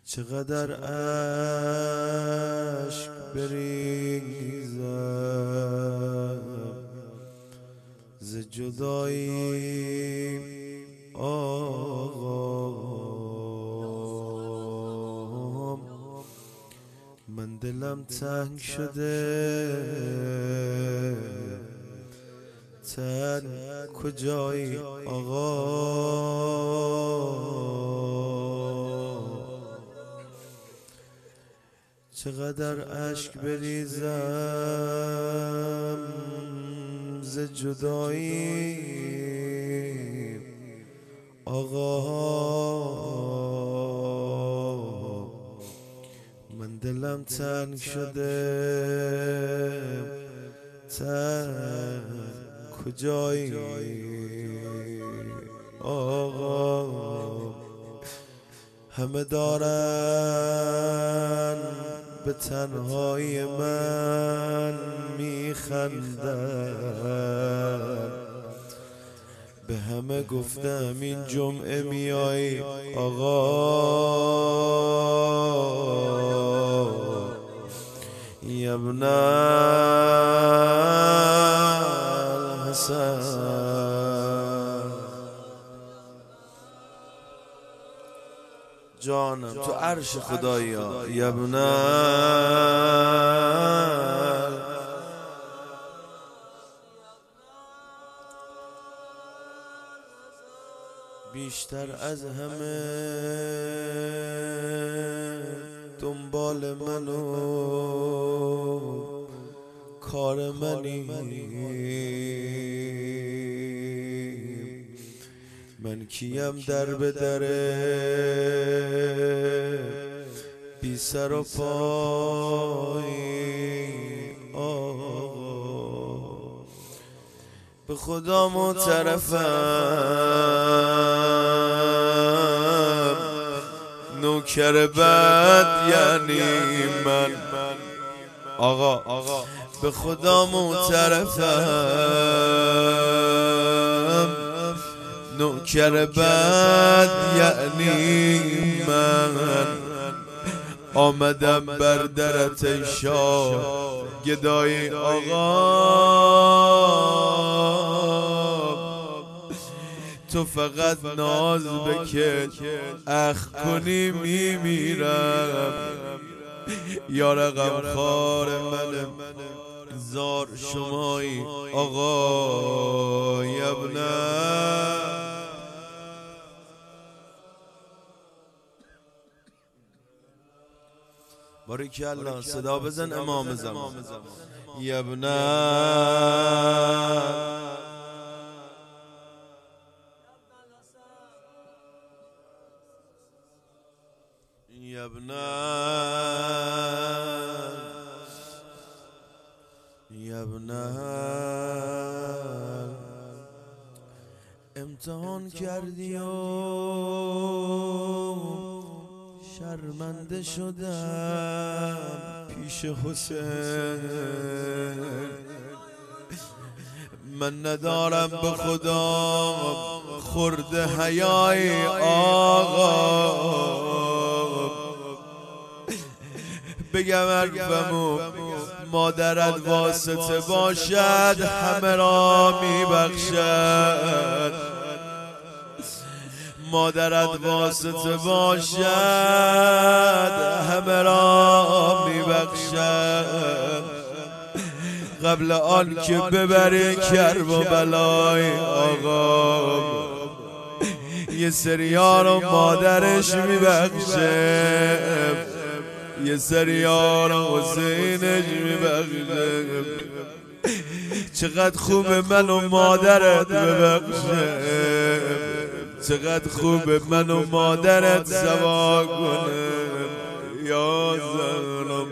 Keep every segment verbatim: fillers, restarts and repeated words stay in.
چقدر اشک بریزم ز جدایی آقا، من دلم تنگ شده، تن کجایی آقا؟ چقدر اشک بریزم ز جدایی آقا، من دلم تنگ شده، تن کجایی آقا؟ همه دارن به تنهایی من میخندن، به همه گفتم این جمعه میای آقا، یا ابن الحسن. جانم تو عرش خدایی ها، یا ابن بیشتر از همه دنبال منو کار منی، من کیم در به دره بی سر و پای آقا، به خدا معترفم نوکر بد یعنی من آقا، به خدا معترفم نوکر بد یعنی من، آمدم بر درت ای شاه گدای آقا، تو فقط ناز بکش اخ کنی میمیرم، یا رقم خار من زار شمایی آقا، یا ابن باریکالله. صدا بزن امام زمان، یا ابن یا ابن یا ابن امتحان کردی و شرمنده شدم پیش حسین، من ندارم به خدا خورده حیای آقا، بگم حرفمو مادرت واسطه باشد همه را میبخشد، مادرت واسطه باشد همه را میبخشد، قبل آن که ببری کرب و بلای آقا، یه سریا رو مادرش میبخشه، یه سریا رو حسینش میبخشه، چقدر خوب منو مادرت ببخشه، چقدر خوب منو مادرت سوا کنه یا زهرم.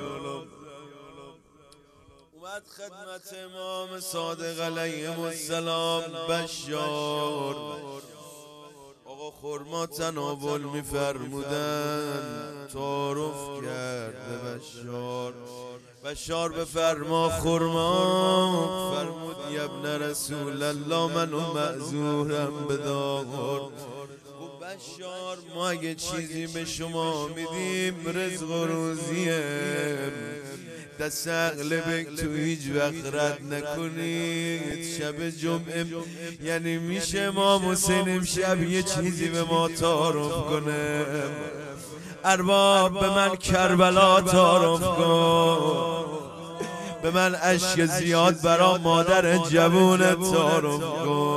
اومد خدمت امام صادق علیه السلام بشار آقا، خرما تناول میفرمودن، تعارف کرد به بشار، بشار بفرما خرما، فرمود یا ابن رسول الله منو معذورم بدار، بشار ما اگه چیزی به شما میدیم رزق و روزیه، دست اغلبک تو هیچ وقت رد نکنید. شب جمعه یعنی میشه امام حسین امشب یه چیزی به ما تعارف کنه. ارباب به من کربلا تعارف کن، به من اشک زیاد برا مادر جوون تعارف کن.